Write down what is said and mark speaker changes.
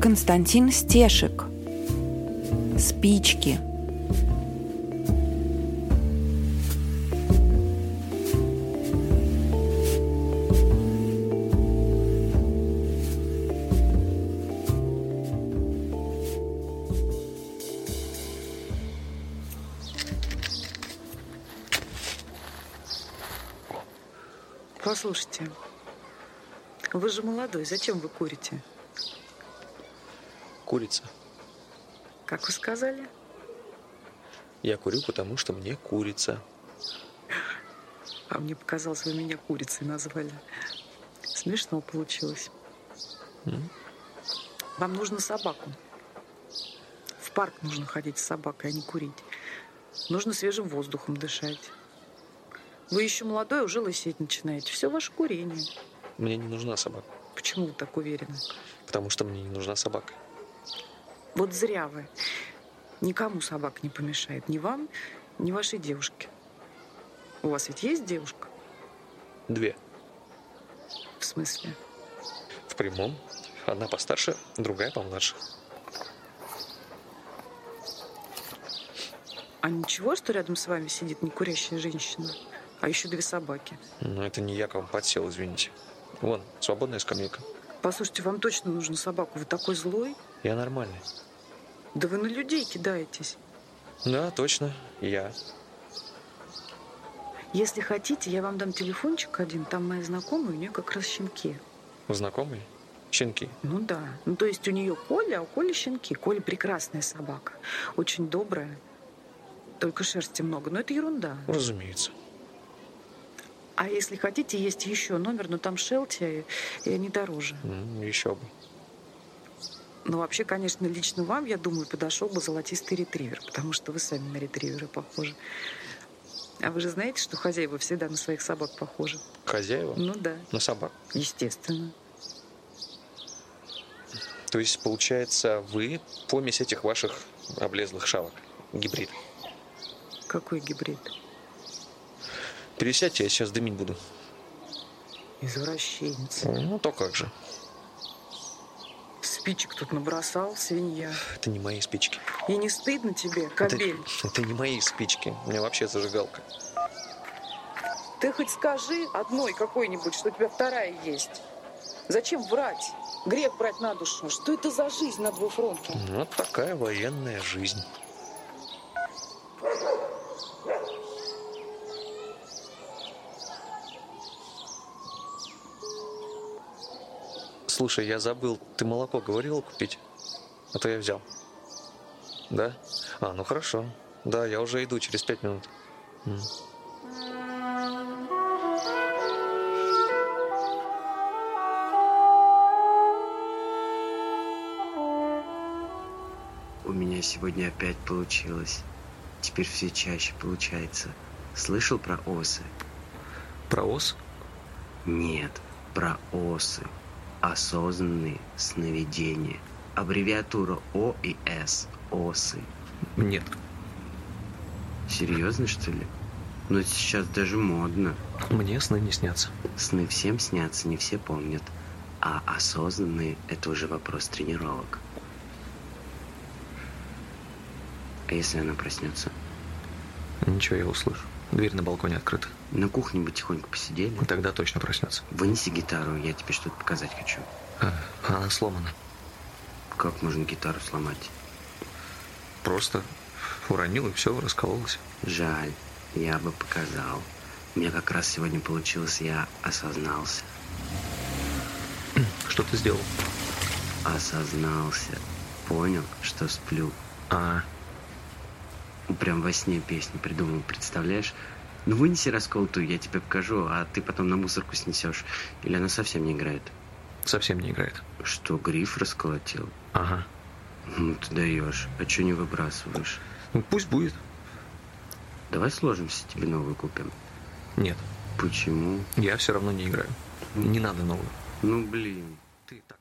Speaker 1: Константин Стешек. Спички.
Speaker 2: Послушайте, вы же молодой, зачем вы курите?
Speaker 3: Курица.
Speaker 2: Как вы сказали?
Speaker 3: Я курю, потому что мне курица.
Speaker 2: А мне показалось, вы меня курицей назвали. Смешно получилось. Вам нужно собаку. В парк нужно ходить с собакой, а не курить. Нужно свежим воздухом дышать. Вы еще молодой, уже лысеть начинаете. Все ваше курение.
Speaker 3: Мне не нужна собака.
Speaker 2: Почему вы так уверены?
Speaker 3: Потому что мне не нужна собака.
Speaker 2: Вот зря вы. Никому собака не помешает. Ни вам, ни вашей девушке. У вас ведь есть девушка?
Speaker 3: 2.
Speaker 2: В смысле?
Speaker 3: В прямом. Одна постарше, другая помладше.
Speaker 2: А ничего, что рядом с вами сидит некурящая женщина? А еще 2 собаки.
Speaker 3: Но это не я к вам подсел, извините. Вон, свободная скамейка.
Speaker 2: Послушайте, вам точно нужна собака? Вы такой злой?
Speaker 3: Я нормальный.
Speaker 2: Да вы на людей кидаетесь.
Speaker 3: Да, точно, я.
Speaker 2: Если хотите, я вам дам телефончик один. Там моя знакомая, у нее как раз щенки.
Speaker 3: Вы знакомые? Щенки?
Speaker 2: Ну да. Ну то есть у нее Коля, а у Коли щенки. Коля прекрасная собака. Очень добрая. Только шерсти много. Но это ерунда.
Speaker 3: Разумеется.
Speaker 2: А если хотите, есть еще номер, но там Шелти, и они дороже.
Speaker 3: Еще бы.
Speaker 2: Ну, вообще, конечно, лично вам, я думаю, подошел бы золотистый ретривер, потому что вы сами на ретривера похожи. А вы же знаете, что хозяева всегда на своих собак похожи?
Speaker 3: Хозяева?
Speaker 2: Ну да.
Speaker 3: На собак?
Speaker 2: Естественно.
Speaker 3: То есть, получается, вы помесь этих ваших облезлых шавок? Гибрид?
Speaker 2: Какой гибрид?
Speaker 3: Пересядьте, я сейчас дымить буду.
Speaker 2: Извращенец.
Speaker 3: Ну, то как же.
Speaker 2: Спичек тут набросал, свинья.
Speaker 3: Это не мои спички.
Speaker 2: И не стыдно тебе, кобель?
Speaker 3: Это не мои спички. У меня вообще зажигалка.
Speaker 2: Ты хоть скажи одной какой-нибудь, что у тебя вторая есть. Зачем врать? Грех брать на душу. Что это за жизнь на 2 фронтах?
Speaker 3: Вот такая военная жизнь. Слушай, я забыл, ты молоко говорила купить? А то я взял. Да? А, ну хорошо. Да, я уже иду через 5 минут.
Speaker 4: У меня сегодня опять получилось. Теперь все чаще получается. Слышал про осы?
Speaker 3: Про ос?
Speaker 4: Нет, про осы. Осознанные сновидения. Аббревиатура О и С. Осы.
Speaker 3: Нет.
Speaker 4: Серьезно, что ли? Но сейчас даже модно.
Speaker 3: Мне сны не снятся.
Speaker 4: Сны всем снятся, не все помнят. А осознанные – это уже вопрос тренировок. А если она проснется?
Speaker 3: Ничего, я услышу. Дверь на балконе открыта.
Speaker 4: На кухне бы тихонько посидели.
Speaker 3: Тогда точно проснется.
Speaker 4: Вынеси гитару, я тебе что-то показать хочу.
Speaker 3: Она сломана.
Speaker 4: Как можно гитару сломать?
Speaker 3: Просто уронил, и все, раскололось.
Speaker 4: Жаль, я бы показал. У меня как раз сегодня получилось, я осознался.
Speaker 3: Что ты сделал?
Speaker 4: Осознался. Понял, что сплю. Прям во сне песню придумал, представляешь? Ну вынеси расколотую, я тебе покажу, а ты потом на мусорку снесешь. Или она совсем не играет?
Speaker 3: Совсем не играет.
Speaker 4: Что, гриф расколотил?
Speaker 3: Ага.
Speaker 4: Ну ты даешь. А что не выбрасываешь?
Speaker 3: Ну пусть будет.
Speaker 4: Давай сложимся, тебе новую купим.
Speaker 3: Нет.
Speaker 4: Почему?
Speaker 3: Я все равно не играю. Не надо новую.
Speaker 4: Ну блин.
Speaker 3: Ты так.